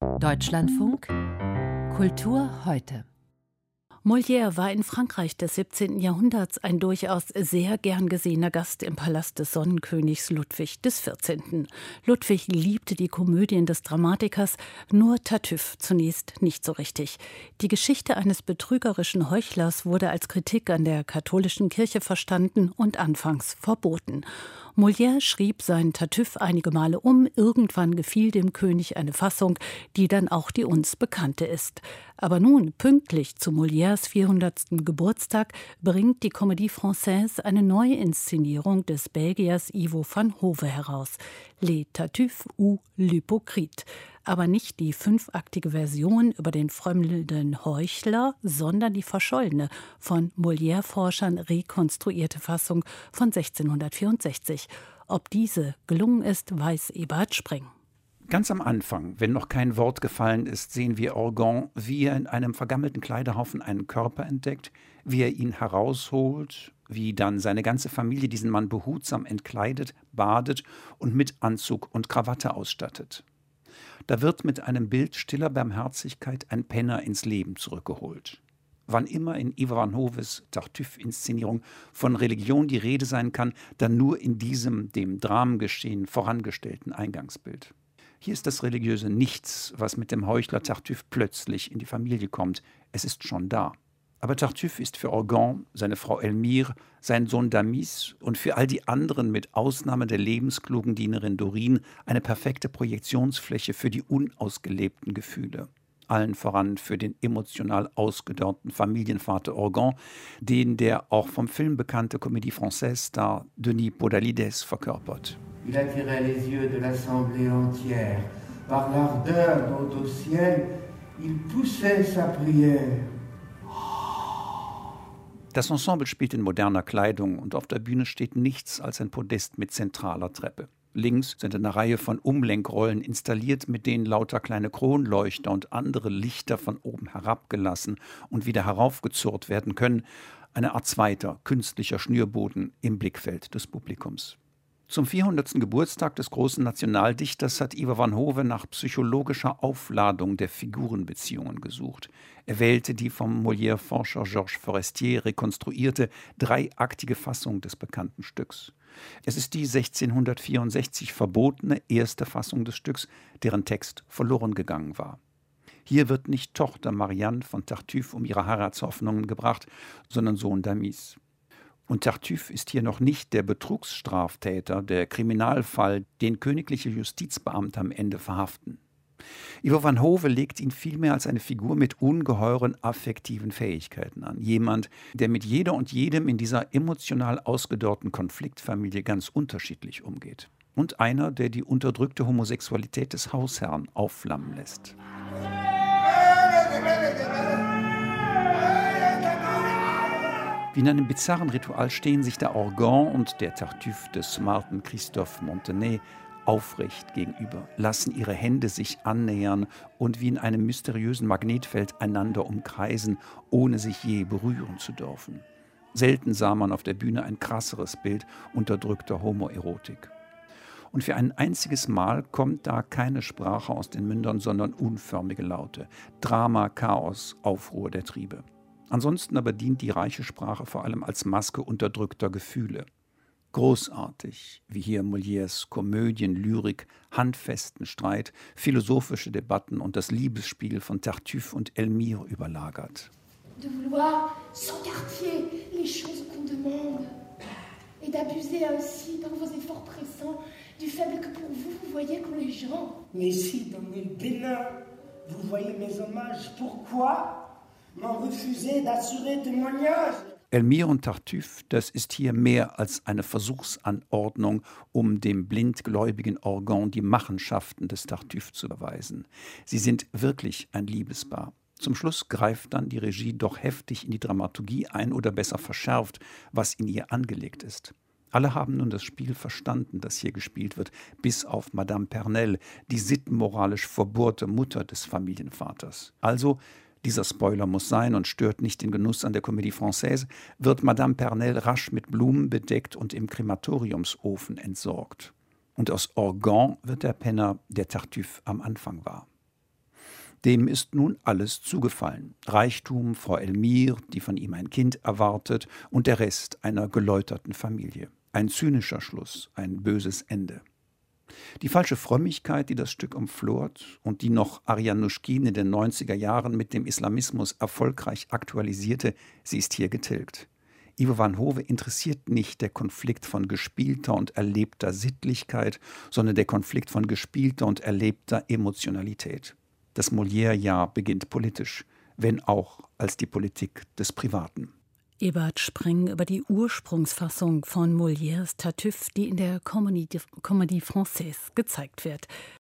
Deutschlandfunk Kultur heute. Molière war in Frankreich des 17. Jahrhunderts ein durchaus sehr gern gesehener Gast im Palast des Sonnenkönigs Ludwig XIV. Ludwig liebte die Komödien des Dramatikers, nur Tartuffe zunächst nicht so richtig. Die Geschichte eines betrügerischen Heuchlers wurde als Kritik an der katholischen Kirche verstanden und anfangs verboten. Molière schrieb sein Tartuffe einige Male um. Irgendwann gefiel dem König eine Fassung, die dann auch die uns bekannte ist. Aber nun, pünktlich zu Molières 400. Geburtstag, bringt die Comédie Française eine neue Inszenierung des Belgiers Ivo van Hove heraus. Les Tartuffes ou l'Hypocrite. Aber nicht die 5-aktige Version über den frömmelnden Heuchler, sondern die verschollene, von Molière-Forschern rekonstruierte Fassung von 1664. Ob diese gelungen ist, weiß Eberhard Spreng. Ganz am Anfang, wenn noch kein Wort gefallen ist, sehen wir Orgon, wie er in einem vergammelten Kleiderhaufen einen Körper entdeckt, wie er ihn herausholt, wie dann seine ganze Familie diesen Mann behutsam entkleidet, badet und mit Anzug und Krawatte ausstattet. Da wird mit einem Bild stiller Barmherzigkeit ein Penner ins Leben zurückgeholt. Wann immer in Ivo van Hoves Tartuffe-Inszenierung von Religion die Rede sein kann, dann nur in diesem dem Dramengeschehen vorangestellten Eingangsbild. Hier ist das religiöse Nichts, was mit dem Heuchler Tartuffe plötzlich in die Familie kommt. Es ist schon da. Aber Tartuffe ist für Orgon, seine Frau Elmire, sein Sohn Damis und für all die anderen mit Ausnahme der lebensklugen Dienerin Dorine eine perfekte Projektionsfläche für die unausgelebten Gefühle. Allen voran für den emotional ausgedörrten Familienvater Orgon, den der auch vom Film bekannte Comédie Française-Star Denis Podalides verkörpert. Il attirait les yeux de l'assemblée entière. Par l'ardeur d'haut au ciel, il poussait sa prière. Das Ensemble spielt in moderner Kleidung und auf der Bühne steht nichts als ein Podest mit zentraler Treppe. Links sind eine Reihe von Umlenkrollen installiert, mit denen lauter kleine Kronleuchter und andere Lichter von oben herabgelassen und wieder heraufgezurrt werden können. Eine Art zweiter, künstlicher Schnürboden im Blickfeld des Publikums. Zum 400. Geburtstag des großen Nationaldichters hat Ivo van Hove nach psychologischer Aufladung der Figurenbeziehungen gesucht. Er wählte die vom Molière-Forscher Georges Forestier rekonstruierte dreiaktige Fassung des bekannten Stücks. Es ist die 1664 verbotene erste Fassung des Stücks, deren Text verloren gegangen war. Hier wird nicht Tochter Marianne von Tartuffe um ihre Heiratshoffnungen gebracht, sondern Sohn Damis. Und Tartuffe ist hier noch nicht der Betrugsstraftäter, der Kriminalfall, den königliche Justizbeamte am Ende verhaften. Ivo van Hove legt ihn vielmehr als eine Figur mit ungeheuren affektiven Fähigkeiten an. Jemand, der mit jeder und jedem in dieser emotional ausgedörrten Konfliktfamilie ganz unterschiedlich umgeht. Und einer, der die unterdrückte Homosexualität des Hausherrn aufflammen lässt. Wie in einem bizarren Ritual stehen sich der Orgon und der Tartuffe des smarten Christophe Montenet aufrecht gegenüber, lassen ihre Hände sich annähern und wie in einem mysteriösen Magnetfeld einander umkreisen, ohne sich je berühren zu dürfen. Selten sah man auf der Bühne ein krasseres Bild unterdrückter Homoerotik. Und für ein einziges Mal kommt da keine Sprache aus den Mündern, sondern unförmige Laute. Drama, Chaos, Aufruhr der Triebe. Ansonsten aber dient die reiche Sprache vor allem als Maske unterdrückter Gefühle. Großartig, wie hier Molières Komödien, Lyrik, handfesten Streit, philosophische Debatten und das Liebesspiel von Tartuffe und Elmire überlagert. De vouloir sans quartier les choses qu'on demande et d'abuser ainsi par vos efforts pressants du faible que pour vous, vous voyez qu'ont les gens. Mais si dans le Bénin, vous voyez mes hommages, pourquoi m'en refuser d'assurer témoignage? Elmire und Tartuffe, das ist hier mehr als eine Versuchsanordnung, um dem blindgläubigen Orgon die Machenschaften des Tartuffe zu beweisen. Sie sind wirklich ein Liebespaar. Zum Schluss greift dann die Regie doch heftig in die Dramaturgie ein oder besser verschärft, was in ihr angelegt ist. Alle haben nun das Spiel verstanden, das hier gespielt wird, bis auf Madame Pernelle, die sittenmoralisch verbohrte Mutter des Familienvaters. Also, dieser Spoiler muss sein und stört nicht den Genuss an der Comédie Française, wird Madame Pernelle rasch mit Blumen bedeckt und im Krematoriumsofen entsorgt. Und aus Orgon wird der Penner, der Tartuffe am Anfang war. Dem ist nun alles zugefallen. Reichtum, Frau Elmire, die von ihm ein Kind erwartet, und der Rest einer geläuterten Familie. Ein zynischer Schluss, ein böses Ende. Die falsche Frömmigkeit, die das Stück umflort und die noch Arianuschkin in den 90er Jahren mit dem Islamismus erfolgreich aktualisierte, sie ist hier getilgt. Ivo van Hove interessiert nicht der Konflikt von gespielter und erlebter Sittlichkeit, sondern der Konflikt von gespielter und erlebter Emotionalität. Das Molière-Jahr beginnt politisch, wenn auch als die Politik des Privaten. Ebert Spreng über die Ursprungsfassung von Molières Tartuffe, die in der Comédie Française gezeigt wird.